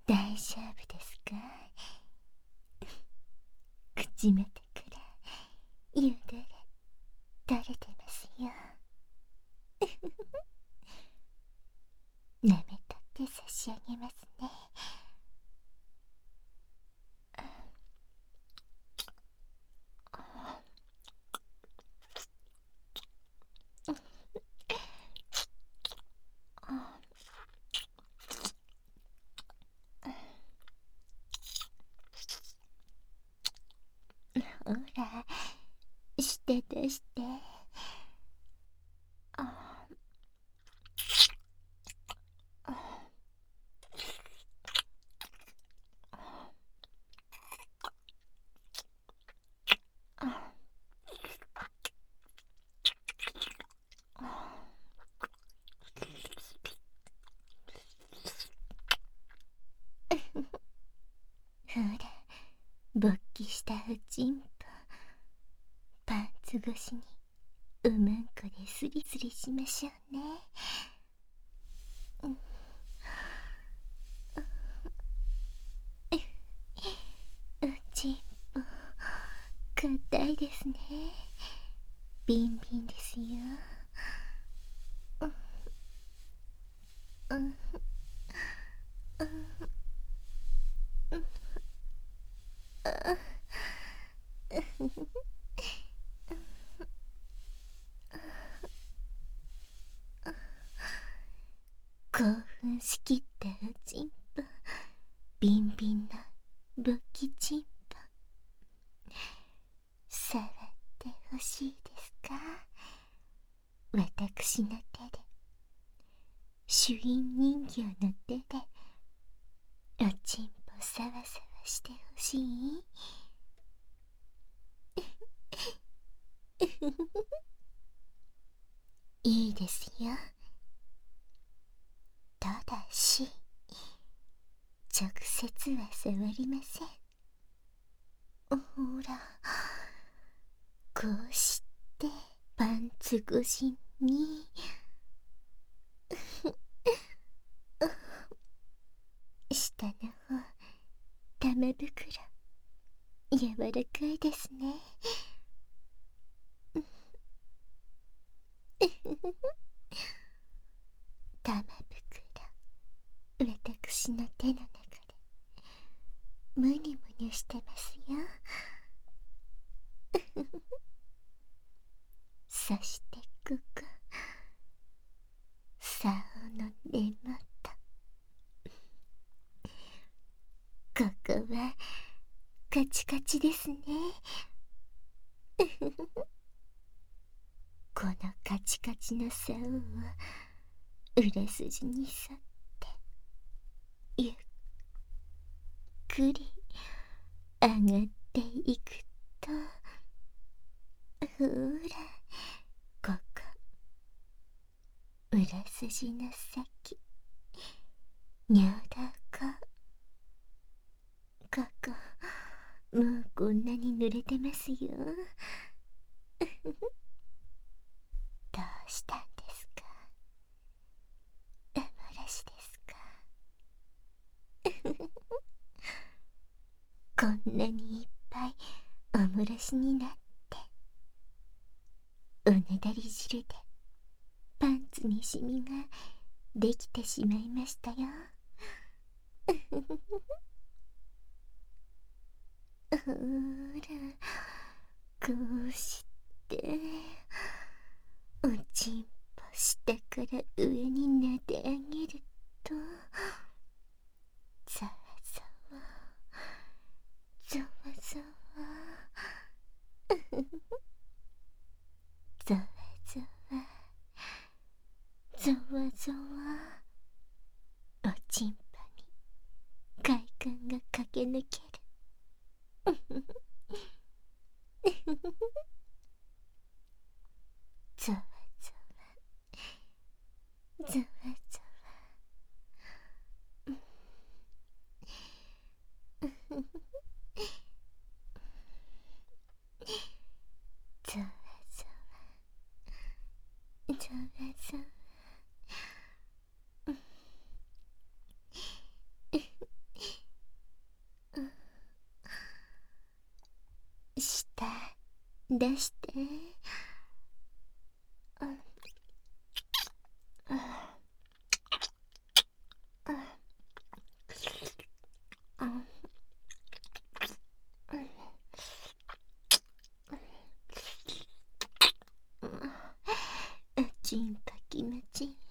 大丈夫ですか？口元からよだれ垂れてますよ。舐めとって差し上げますね。ほら、舌出して。ほら、勃起したおちんぽ、パンツ越しにおまんこでスリスリしましょうね。おちんぽ、硬いですね。ビンビンですよ。興奮しきったおちんぽ、ビンビンの勃起ちんぽ、触ってほしいですか？私の手で、朱印人形の手でおちんぽサワサワしてほしい？いいですよ。ただし直接は触りません。ほら、こうしてパンツ越しに下の方、玉袋柔らかいですね。玉袋、私の手の中でムニムニしてますよ。そしてここ、竿の根元、ここはカチカチですね。このカチカチの竿を裏筋に沿ってゆっくり上がっていくと、ほら、ここ裏筋の先、尿道、ここもうこんなに濡れてますよ。どうしたんですか？お漏らしですか？こんなにいっぱいお漏らしになって、おねだり汁でパンツにシミができてしまいましたよ。ほら、こうしておちんぽ下から上に撫で上げると、ざわざわざわざわざわざわざわざわ、おちんぽに快感が駆け抜ける。ざわざわざわざわざわざわざわざわ、 出して。チンパ気持ちいい。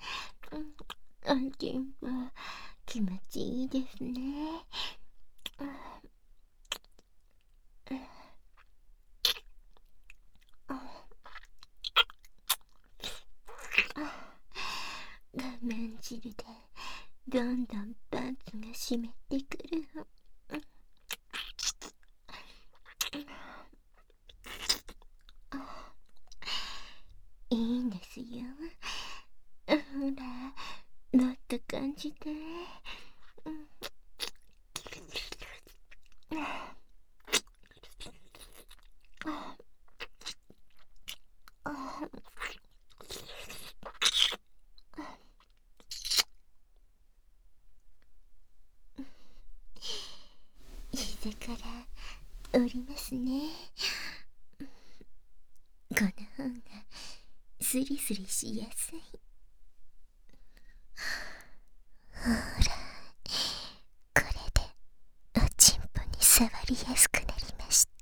チンパ気持ちいいですね。画面汁でどんどんパンツが湿ってくる。いいんですよ。ほら、もっと感じて。膝から降りますね。この方がスリスリしやすい。ほら、これでおちんぽに触りやすくなりました。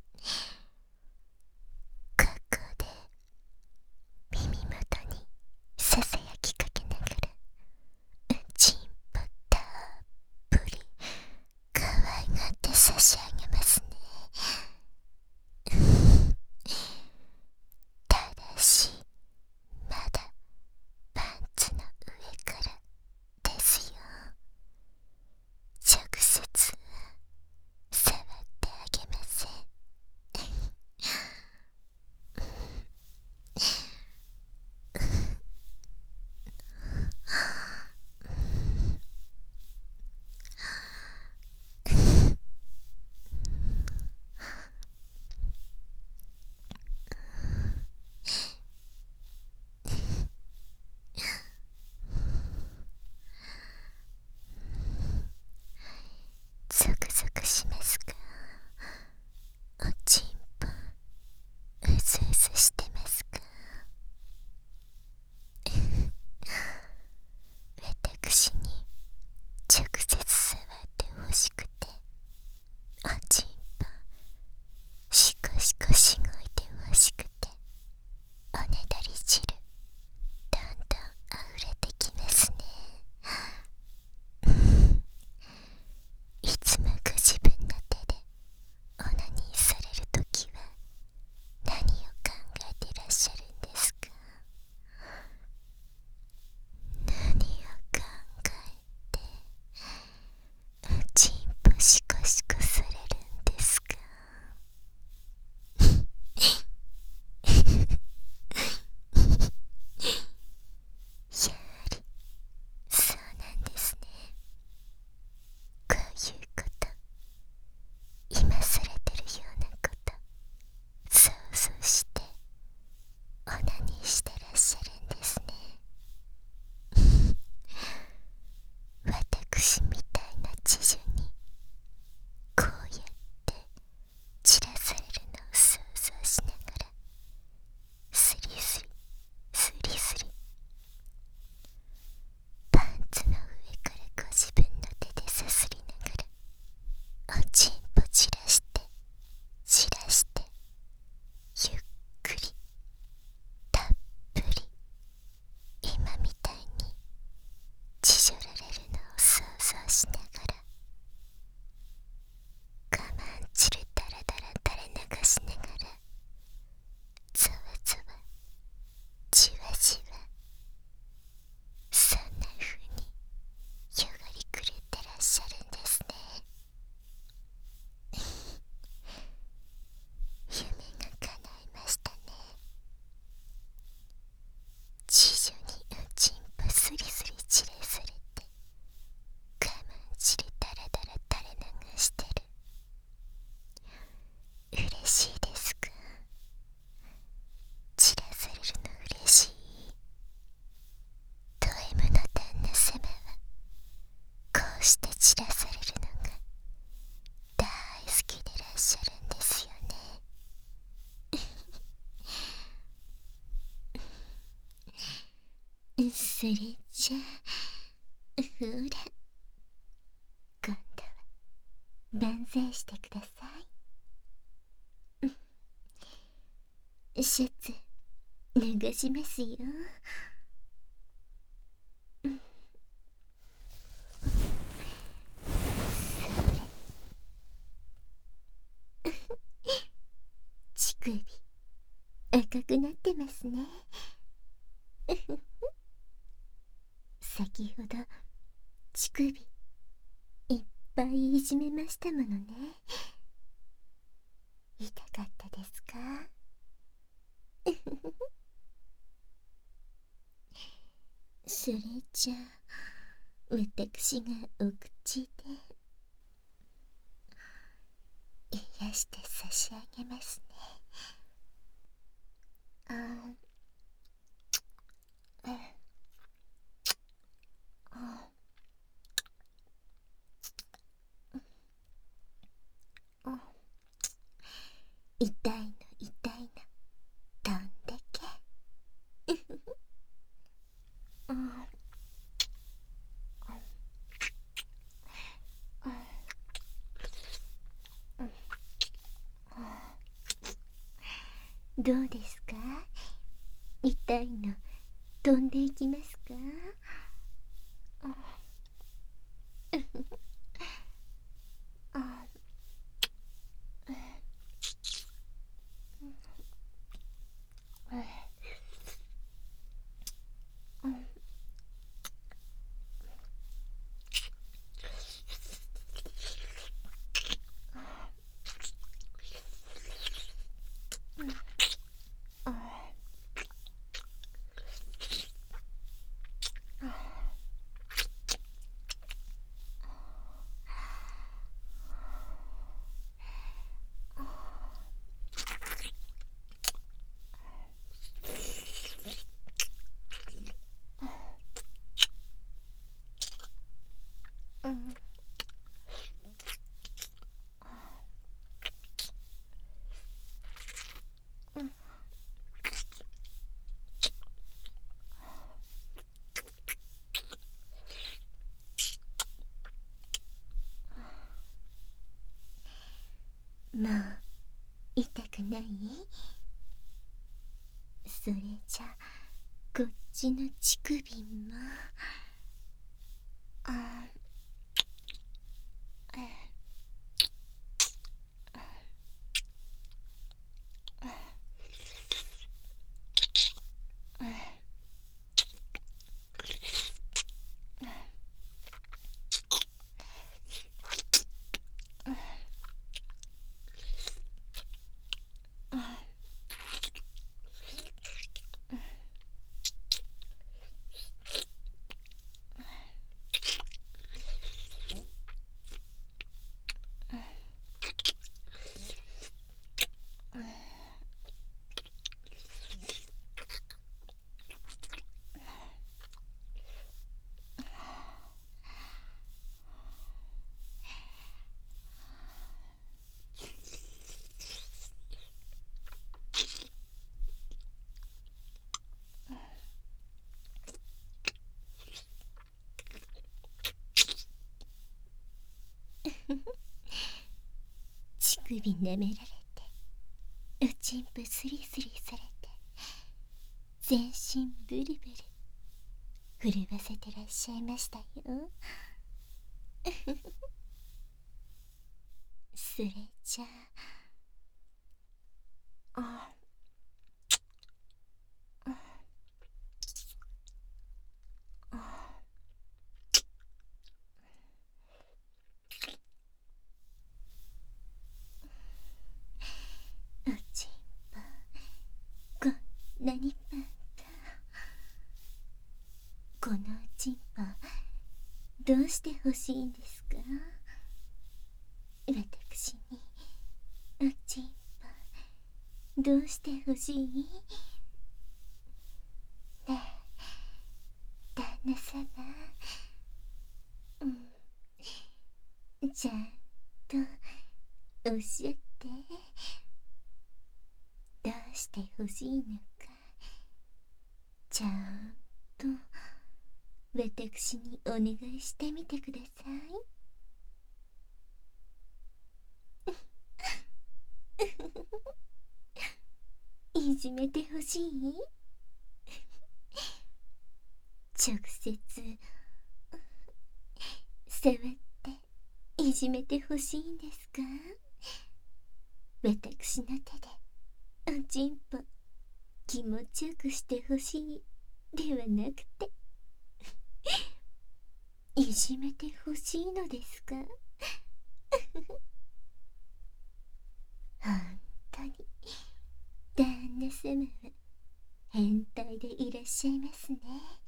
ここで耳元にささやきかけながらおちんぽたっぷり可愛がって差し上げますね。ただしまだパンツの上からですよ。直接触ってあそれじゃほら、今度は万歳してください。シャツ脱がしますよ。乳首赤くなってますね。先ほど乳首いっぱいいじめましたものね。痛かったですか？それじゃあ私がお口で癒して差し上げますね。あああ、痛いの痛いの飛んでけ。あどうですか？痛いの飛んでいきますか？あもう痛くない？それじゃこっちの乳首もあ乳首舐められておちんぽスリスリされて全身ブルブル震わせてらっしゃいましたよ。それじゃあおちんぽこんなにパンとこのおちんぽどうして欲しいんですか？私におちんぽどうして欲しい？ねえ旦那様、ちゃんとおっしゃって。どうして欲しいのかちゃんと私にお願いしてみてください。いじめてほしい？直接触っていじめてほしいんですか？私の手でおちんぽ気持ちよくしてほしいではなくて、いじめてほしいのですか？本当に旦那様は変態でいらっしゃいますね。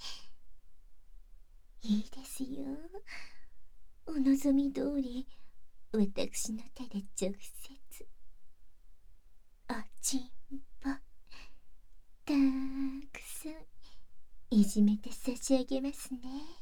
いいですよ、お望み通り私の手で直接おちんぽたくさんいじめて差し上げますね。